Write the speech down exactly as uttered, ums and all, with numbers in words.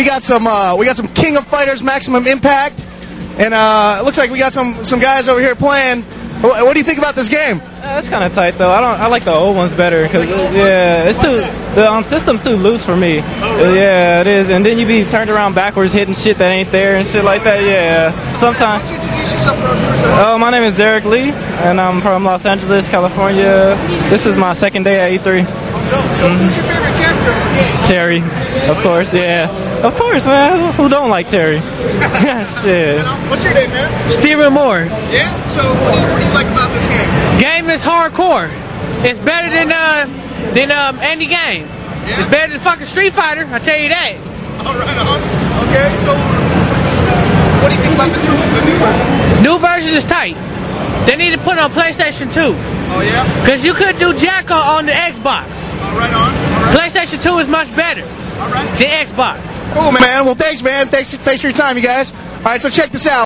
got some uh, we got some King of Fighters Maximum Impact, and uh, it looks like we got some some guys over here playing. What, what do you think about this game? Uh, it's kind of tight though. I don't. I like the old ones better because Like yeah, it's too the um, system's too loose for me. Oh, really? Yeah, it is. And then you be turned around backwards, hitting shit that ain't there and shit like that. Yeah, sometimes. Why don't you introduce yourself for our viewers at home? Oh, my name is Derek Lee, and I'm from Los Angeles, California. This is my second day at E three. Oh, no. So who's your favorite character in the game? Terry, of course. Yeah, of course, man. Who don't like Terry? Shit. What's your name, man? Stephen Moore. Yeah. So what do you, what do you like about this game? Game is hardcore. It's better than uh than um any game. Yeah. It's better than fucking Street Fighter. I tell you that. All right. On. Okay. So what do you think about the new the new version? New version is tight. They need to put it on PlayStation two. Oh yeah. Cause you could do Jack on, on the Xbox. All right. On. All right. PlayStation two is much better All right. than Xbox. Cool, man. Well, thanks, man. Thanks, thanks for your time, you guys. All right. So check this out.